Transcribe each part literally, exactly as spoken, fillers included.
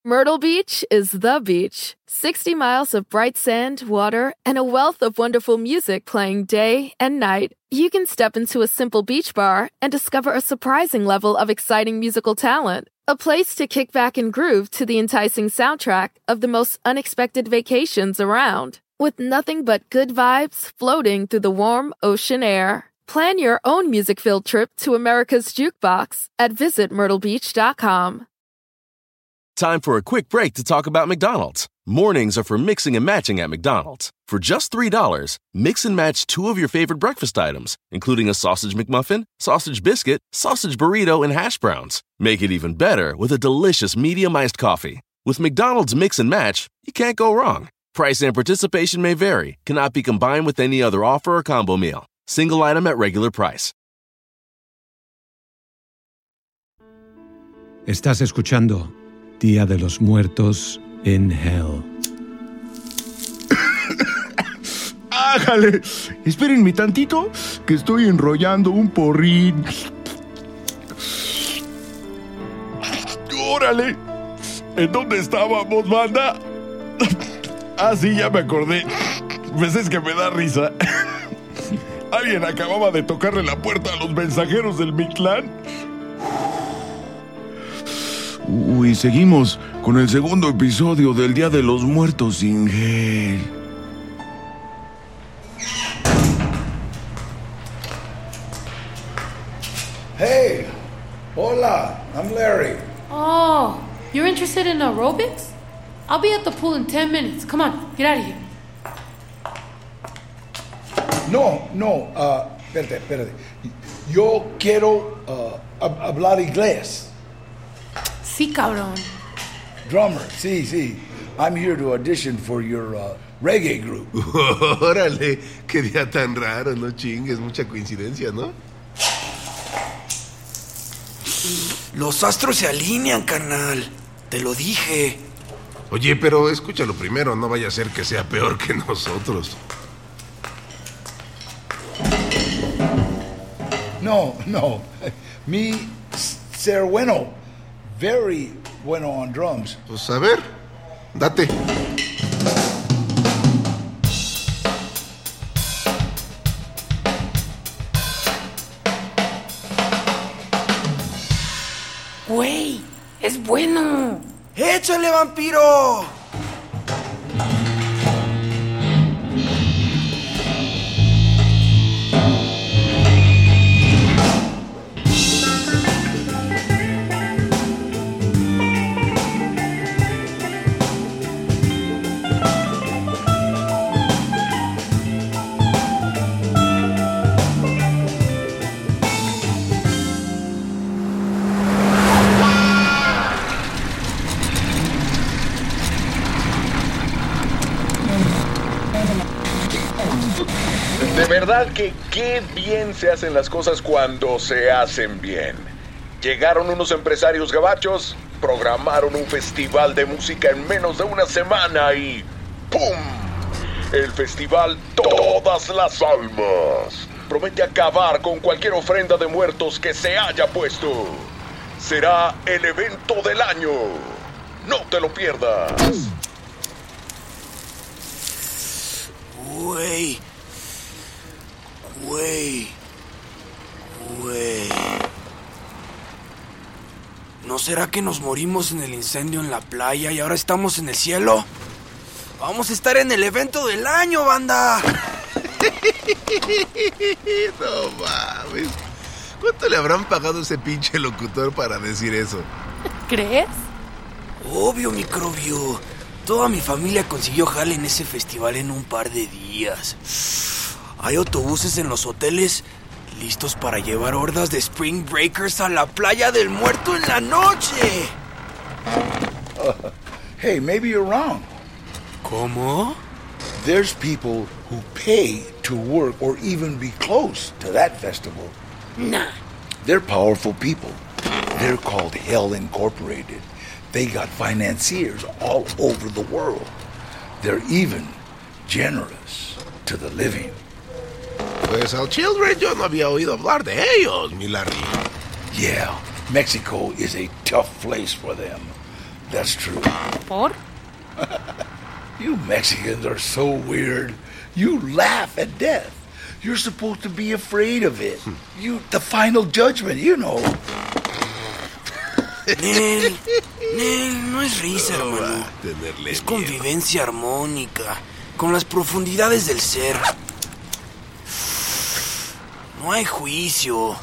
Myrtle Beach is the beach. sixty miles of bright sand, water, and a wealth of wonderful music playing day and night. You can step into a simple beach bar and discover a surprising level of exciting musical talent. A place to kick back and groove to the enticing soundtrack of the most unexpected vacations around. With nothing but good vibes floating through the warm ocean air. Plan your own music-filled trip to America's Jukebox at visit myrtle beach dot com. Time for a quick break to talk about McDonald's. Mornings are for mixing and matching at McDonald's. For just three dollars, mix and match two of your favorite breakfast items, including a sausage McMuffin, sausage biscuit, sausage burrito, and hash browns. Make it even better with a delicious medium iced coffee. With McDonald's Mix and Match, you can't go wrong. Price and participation may vary, cannot be combined with any other offer or combo meal. Single item at regular price. Estás escuchando Día de los Muertos in Hell. ¡Ájale! Espérenme tantito, que estoy enrollando un porrín. ¡Órale! ¿En dónde estábamos, banda? Ah, sí, ya me acordé. Pues es que me da risa. Alguien acababa de tocarle la puerta a los mensajeros del Mictlán. Uy, seguimos con el segundo episodio del Día de los Muertos sin Hell. Hey, hola, I'm Larry. Oh, you're interested in aerobics? I'll be at the pool in ten minutes. Come on, get out of here. No, no, uh, espérate, espérate. Yo quiero uh, hablar inglés. Sí, cabrón. Drummer, sí, sí. I'm here to audition for your uh, reggae group. Órale, qué día tan raro, no chingues, mucha coincidencia, ¿no? Los astros se alinean, carnal. Te lo dije. Oye, pero escúchalo primero, no vaya a ser que sea peor que nosotros. No, no. Me ser bueno. Very bueno on drums. Pues a ver, date. Güey, es bueno. ¡Échale, vampiro! De verdad que qué bien se hacen las cosas cuando se hacen bien. Llegaron unos empresarios gabachos, programaron un festival de música en menos de una semana y ¡pum! El festival Todas las Almas promete acabar con cualquier ofrenda de muertos que se haya puesto. Será el evento del año. No te lo pierdas. Güey. Güey. Güey. ¿No será que nos morimos en el incendio en la playa y ahora estamos en el cielo? Vamos a estar en el evento del año, banda. No mames. ¿Cuánto le habrán pagado a ese pinche locutor para decir eso? ¿Crees? Obvio, microbio. Toda mi familia consiguió jale en ese festival en un par de días. Hay autobuses en los hoteles listos para llevar hordas de Spring Breakers a la playa del Muerto en la noche. Uh, hey, maybe you're wrong. ¿Cómo? There's people who pay to work or even be close to that festival. Nah. They're powerful people. They're called Hell Incorporated. They got financiers all over the world. They're even generous to the living. Pues al Children yo no había oído hablar de ellos, mi Larry. Yeah, Mexico is a tough place for them. that's true. ¿Por? You Mexicans are so weird. You laugh at death. You're supposed to be afraid of it. You, the final judgment, you know. Nel, Nel, no es risa, hermano. Es convivencia armónica con las profundidades del ser. No hay juicio.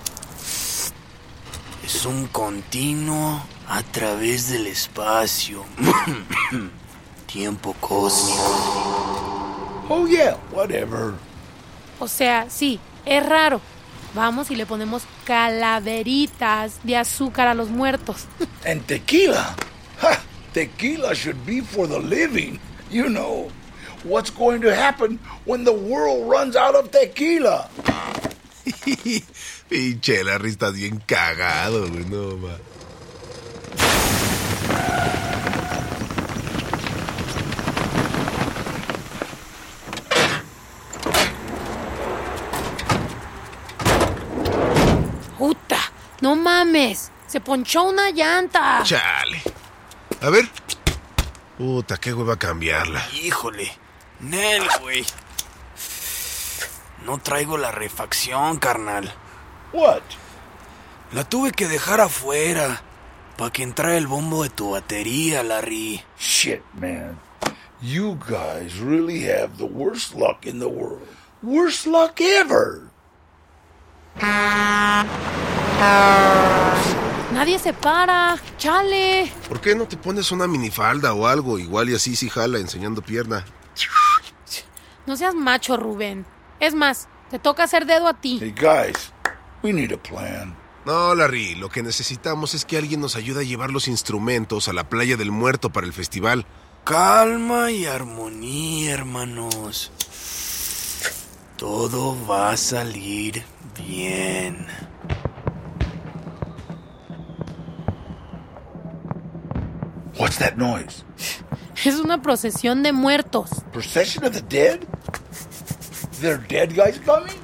Es un continuo a través del espacio. Tiempo cósmico. Oh, yeah, whatever. O sea, sí, es raro. Vamos y le ponemos calaveritas de azúcar a los muertos. And tequila. Ha! Tequila should be for the living. You know, what's going to happen when the world runs out of tequila? Pinche Larry, estás bien cagado, güey, no, ma. ¡Puta! ¡No mames! ¡Se ponchó una llanta! Chale. A ver. Puta, qué hueva cambiarla. Híjole. Nel, güey. No traigo la refacción, carnal. What? La tuve que dejar afuera para que entrara el bombo de tu batería, Larry. Shit, man. You guys really have the worst luck in the world. Worst luck ever. Nadie se para. ¡Chale! ¿Por qué no te pones una minifalda o algo? Igual y así sí jala enseñando pierna. No seas macho, Rubén. Es más, te toca hacer dedo a ti. Hey, guys, we need a plan. No, Larry, lo que necesitamos es que alguien nos ayude a llevar los instrumentos a la Playa del Muerto para el festival. Calma y armonía, hermanos. Todo va a salir bien. What's that noise? Es una procesión de muertos. Procession of the dead? There dead guys coming?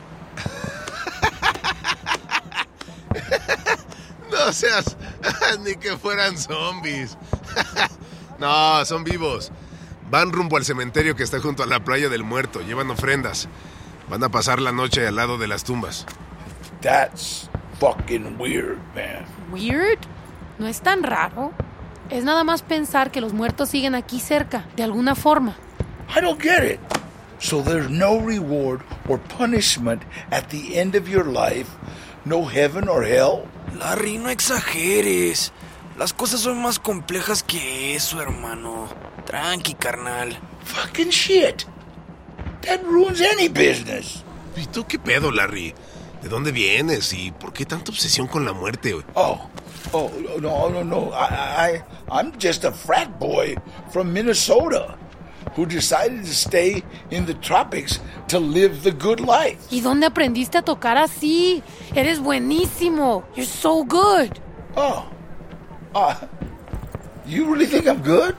No seas... ni que fueran zombies. No, son vivos. Van rumbo al cementerio que está junto a la Playa del Muerto. Llevan ofrendas. Van a pasar la noche al lado de las tumbas. That's fucking weird, man. ¿Weird? No es tan raro. Es nada más pensar que los muertos siguen aquí cerca, de alguna forma. I don't get it. So there's no reward or punishment at the end of your life? No heaven or hell? Larry, no exageres. Las cosas son más complejas que eso, hermano. Tranqui, carnal. Fucking shit. That ruins any business. ¿Y tú qué pedo, Larry? ¿De dónde vienes? ¿Y por qué tanta obsesión con la muerte? Oh, oh, no, no, no. I, I, I'm just a frat boy from Minnesota who decided to stay in the tropics to live the good life. ¿Y dónde aprendiste a tocar así? Eres buenísimo. You're so good. Oh, uh, you really think I'm good?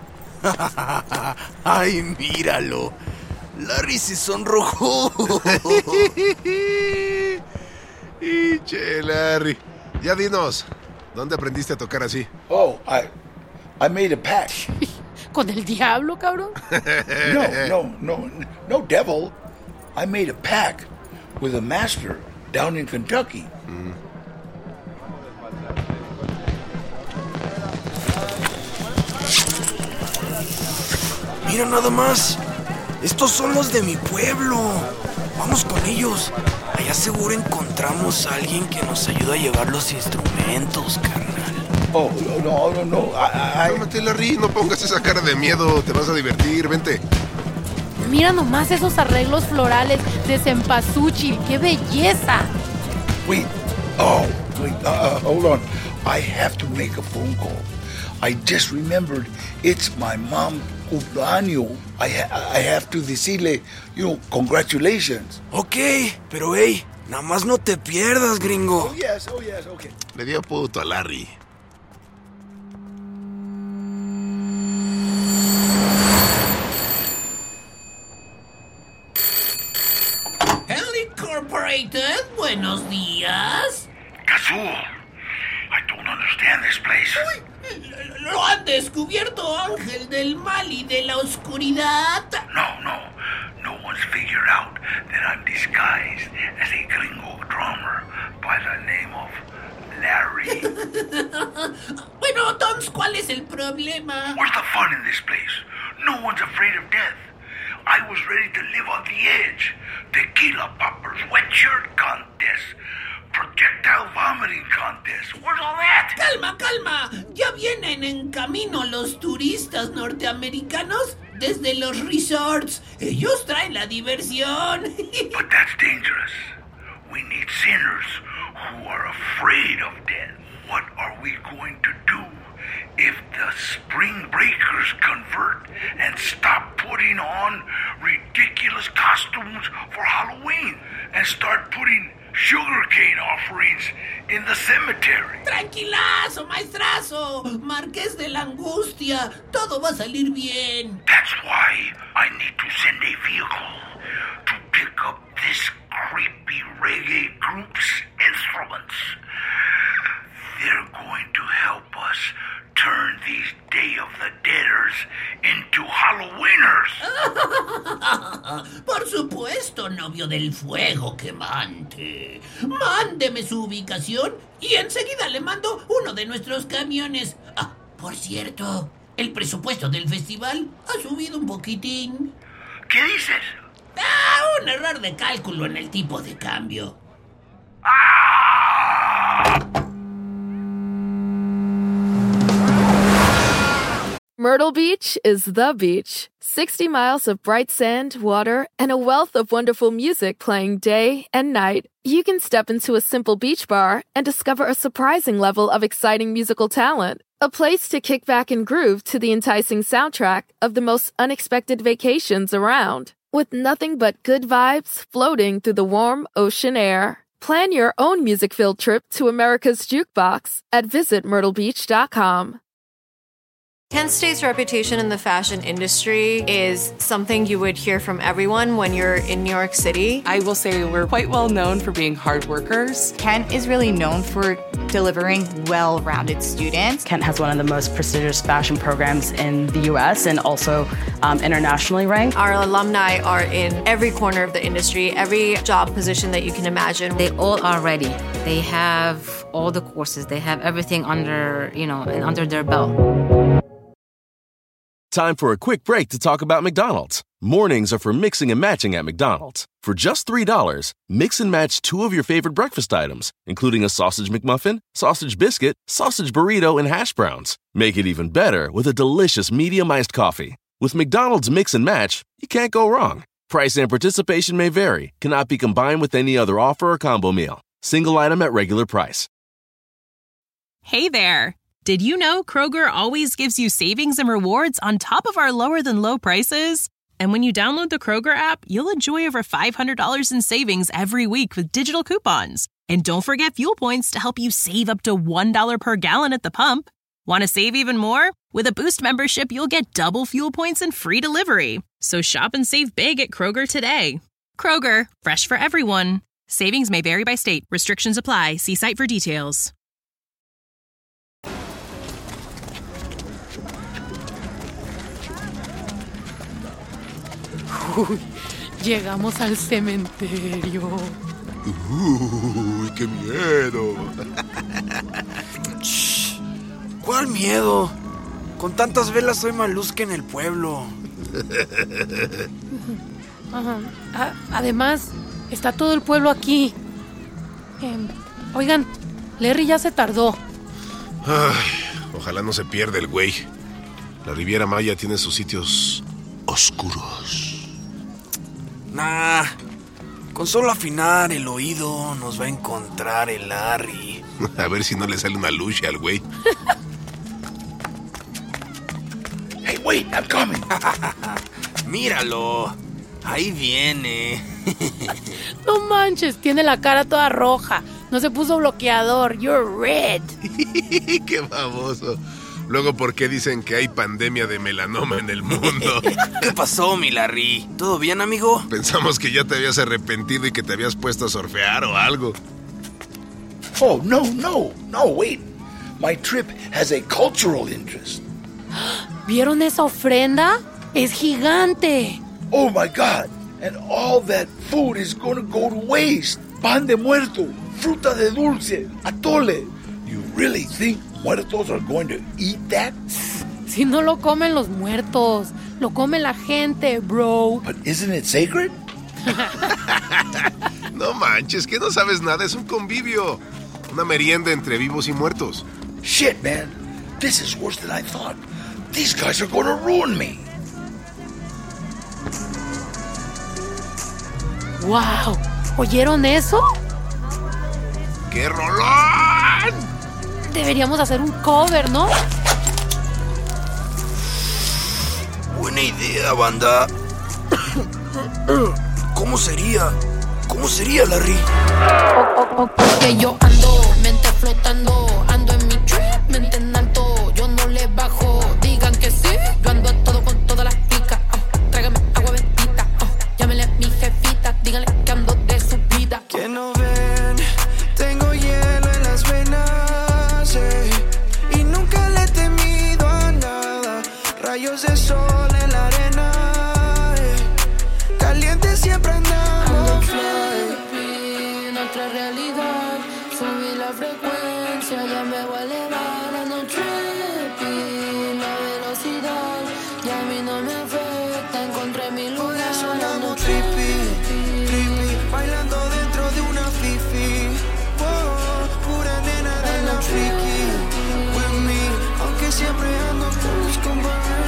Ay, míralo. Larry se sonrojó. Y che, Larry. Ya dinos, ¿dónde aprendiste a tocar así? Oh, I, I made a pact. ¿Con el diablo, cabrón? No, no, no, no devil. I made a pact with a master down in Kentucky. Mm. Mira nada más. Estos son los de mi pueblo. Vamos con ellos. Allá seguro encontramos a alguien que nos ayude a llevar los instrumentos, carnal. Oh, no, no, no. I, I... Cálmate, Larry, no pongas esa cara de miedo. Te vas a divertir, vente. Mira nomás esos arreglos florales de cempasúchil. ¡Qué belleza! Wait. Oh, wait. Uh, hold on. I have to make a phone call. I just remembered it's my mom cumpleaños. I, ha- I have to decirle, you know, congratulations. Ok, pero hey, nada más no te pierdas, gringo. Oh, yes, oh, yes, okay. Le dio puto a Larry. Hell Incorporated, buenos días. Kazuo, I don't understand this place. Uy, ¿Lo han descubierto, ángel del mal y de la oscuridad? No, no. No one's figured out that I'm disguised as a gringo drummer by the name of Larry. Bueno, Tons, ¿cuál es el problema? Where's the fun in this place? No one's afraid of death. I was ready to live on the edge. Tequila poppers, wet shirt contest, projectile vomiting contest. Where's all that? Calma, calma. Ya vienen en camino los turistas norteamericanos desde los resorts. Ellos traen la diversión. But that's dangerous. We need sinners who are afraid of death. What are we going to do if the spring breakers convert and stop putting on ridiculous costumes for Halloween and start putting sugarcane offerings in the cemetery? Tranquilazo, maestrazo. Marqués de la Angustia. Todo va a salir bien. That's why I need to send a vehicle to pick up this creepy reggae group's instruments. They're going to help us turn these Day of the Deaders into Halloweeners. Por supuesto, novio del fuego quemante. Mándeme su ubicación y enseguida le mando uno de nuestros camiones. Ah, por cierto, el presupuesto del festival ha subido un poquitín. ¿Qué dices? Ah, un error de cálculo en el tipo de cambio. Myrtle Beach is the beach. sixty miles of bright sand, water, and a wealth of wonderful music playing day and night. You can step into a simple beach bar and discover a surprising level of exciting musical talent. A place to kick back and groove to the enticing soundtrack of the most unexpected vacations around. With nothing but good vibes floating through the warm ocean air. Plan your own music-filled trip to America's Jukebox at visit myrtle beach dot com. Kent State's reputation in the fashion industry is something you would hear from everyone when you're in New York City. I will say we're quite well known for being hard workers. Kent is really known for delivering well-rounded students. Kent has one of the most prestigious fashion programs in the U S and also um, internationally ranked. Our alumni are in every corner of the industry, every job position that you can imagine. They all are ready. They have all the courses. They have everything under, you know, under their belt. Time for a quick break to talk about McDonald's. Mornings are for mixing and matching at McDonald's. For just three dollars, mix and match two of your favorite breakfast items, including a sausage McMuffin, sausage biscuit, sausage burrito, and hash browns. Make it even better with a delicious medium iced coffee. With McDonald's Mix and Match, you can't go wrong. Price and participation may vary, cannot be combined with any other offer or combo meal. Single item at regular price. Hey there! Did you know Kroger always gives you savings and rewards on top of our lower-than-low prices? And when you download the Kroger app, you'll enjoy over five hundred dollars in savings every week with digital coupons. And don't forget fuel points to help you save up to one dollar per gallon at the pump. Want to save even more? With a Boost membership, you'll get double fuel points and free delivery. So shop and save big at Kroger today. Kroger, fresh for everyone. Savings may vary by state. Restrictions apply. See site for details. Uy, llegamos al cementerio. Uy, qué miedo. Shh, ¿cuál miedo? Con tantas velas soy más luz que en el pueblo. Ajá. A- además, está todo el pueblo aquí. Eh, oigan, Larry ya se tardó. Ay, ojalá no se pierda el güey. La Riviera Maya tiene sus sitios oscuros. Nah, con solo afinar el oído nos va a encontrar el Larry. A ver si no le sale una lucha al güey. Hey, wait, I'm coming. Míralo, ahí viene. No manches, tiene la cara toda roja. No se puso bloqueador. You're red. Qué baboso. Luego, ¿por qué dicen que hay pandemia de melanoma en el mundo? ¿Qué pasó, mi Larry? ¿Todo bien, amigo? Pensamos que ya te habías arrepentido y que te habías puesto a surfear o algo. Oh, no, no, no, wait. My trip has a cultural interest. ¿Vieron esa ofrenda? Es gigante. Oh my God. And all that food is going to go to waste. Pan de muerto, fruta de dulce, atole. You really think muertos are going to eat that? Si no lo comen los muertos, lo come la gente, bro. But isn't it sacred? No manches, que no sabes nada, es un convivio. Una merienda entre vivos y muertos. Shit, man. This is worse than I thought. These guys are going to ruin me. Wow, ¿oyeron eso? ¡Qué rolón! Deberíamos hacer un cover, ¿no? Buena idea, banda. ¿Cómo sería? ¿Cómo sería, Larry? Que yo ando, mente flotando, ando en mi trip, mente en alto, yo no le bajo, digan que sí, yo ando a todo con todas las picas, oh, tráigame agua bendita, oh, llámele a mi jefita, díganle que ando de su vida. Que no ven, tengo hielo en las venas, eh, y nunca le he temido a nada, rayos de sol en la arena, eh, caliente siempre andamos fly, en otra realidad, subí la frecuencia, ya me voy a elevar, ando tripping, la velocidad, ya a mí no me afecta, encontré mi lugar, por eso andamos trippy, trippy, bailando dentro de una fifi, oh, pura nena de la freaky, with me, aunque siempre ando con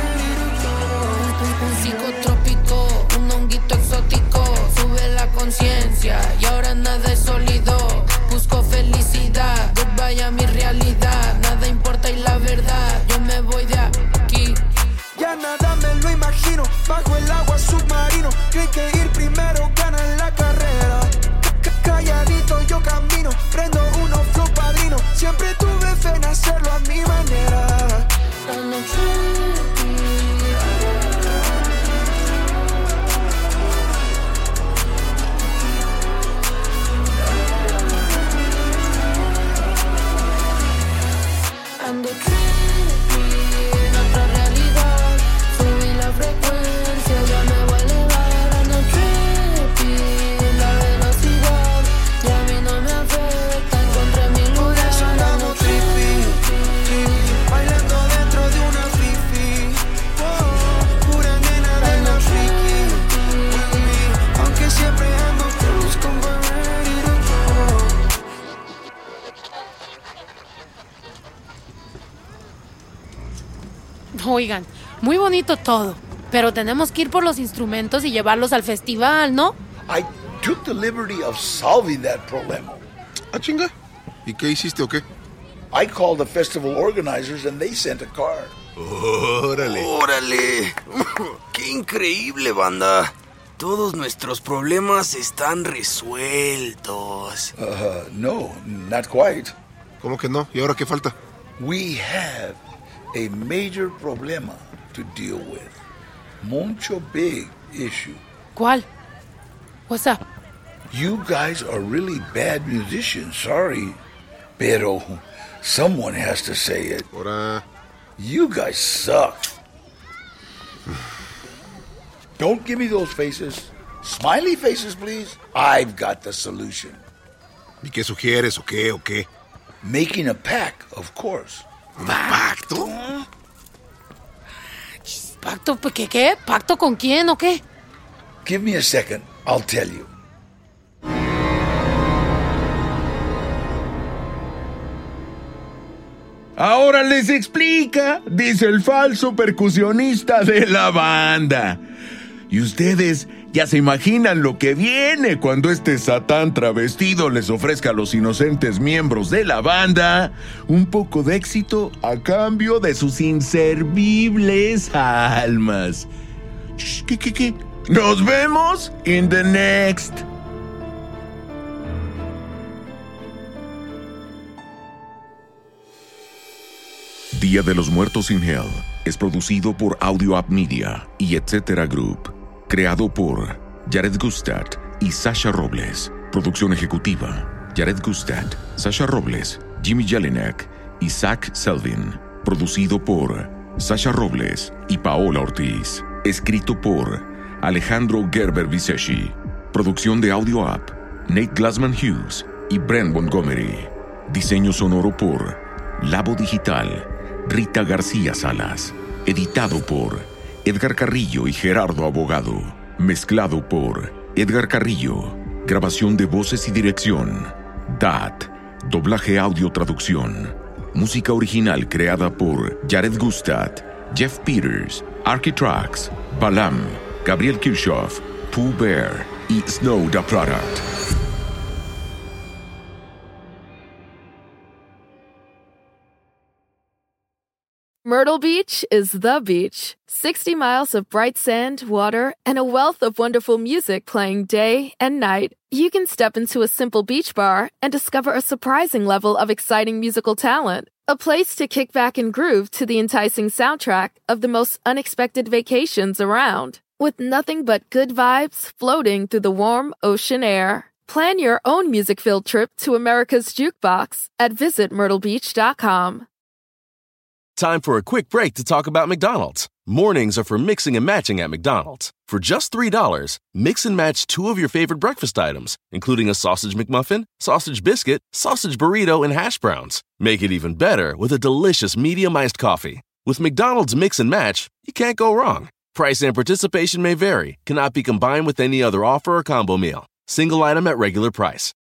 psicotrópico, un honguito exótico, sube la conciencia y ahora nada es sólido, busco felicidad, goodbye a mi realidad, nada importa y la verdad, yo me voy de aquí. Ya nada me lo imagino, bajo el agua submarino, creen que ir primero gana en la carrera, C- calladito yo camino, prendo uno flow padrino, siempre tuve fe en hacerlo a mi manera. Ando trippy, en otra realidad, subí la frecuencia, ya me voy a elevar, ando trippy, la velocidad, ya a mí no me afecta, encontré mi lugar, por eso andamos trippy, trippy, bailando dentro de una fifi, oh, pura nena de la freaky, with me, aunque siempre ando cruz con barrerito. Oigan, muy bonito todo, pero tenemos que ir por los instrumentos y llevarlos al festival, ¿no? I took the liberty of solving that problema. Ah, chinga. ¿Y qué hiciste o qué? I called the festival organizers and they sent a car. Órale. Órale. Qué increíble, banda. Todos nuestros problemas están resueltos. Uh, no, not quite. ¿Cómo que no? ¿Y ahora qué falta? We have a major problema to deal with. Mucho big issue. ¿Cuál? What's up? You guys are really bad musicians, sorry. Pero someone has to say it. Ahora. You guys suck. Don't give me those faces. Smiley faces, please. I've got the solution. ¿Y qué sugieres o qué o qué? Making a pact, of course. ¿Un pacto? ¿Pacto? ¿Qué? ¿Qué? ¿Pacto con quién o qué? Give me a second, I'll tell you. Ahora les explica, dice el falso percusionista de la banda. Y ustedes ya se imaginan lo que viene cuando este Satán travestido les ofrezca a los inocentes miembros de la banda un poco de éxito a cambio de sus inservibles almas. Shh, ¿Qué, qué, qué? Nos vemos in the next. Día de los Muertos in Hell es producido por Audio App Media y Etcétera Group. Creado por Jared Gustad y Sasha Robles. Producción ejecutiva: Jared Gustad, Sasha Robles, Jimmy Jelinek Isaac Selvin. Producido por Sasha Robles y Paola Ortiz. Escrito por Alejandro Gerber Viseshi. Producción de Audio App, Nate Glassman Hughes y Brent Montgomery. Diseño sonoro por Labo Digital, Rita García Salas. Editado por Edgar Carrillo y Gerardo Abogado. Mezclado por Edgar Carrillo. Grabación de voces y dirección D A T. Doblaje audio traducción. Música original creada por Jared Gustad, Jeff Peters, Architrax, Balam, Gabriel Kirchhoff, Pooh Bear y Snow the Product. Myrtle Beach is the beach. sixty miles of bright sand, water, and a wealth of wonderful music playing day and night. You can step into a simple beach bar and discover a surprising level of exciting musical talent. A place to kick back and groove to the enticing soundtrack of the most unexpected vacations around. With nothing but good vibes floating through the warm ocean air. Plan your own music-filled trip to America's Jukebox at visit myrtle beach dot com. Time for a quick break to talk about McDonald's. Mornings are for mixing and matching at McDonald's. For just three dollars, mix and match two of your favorite breakfast items, including a sausage McMuffin, sausage biscuit, sausage burrito, and hash browns. Make it even better with a delicious medium-iced coffee. With McDonald's Mix and Match, you can't go wrong. Price and participation may vary, cannot be combined with any other offer or combo meal. Single item at regular price.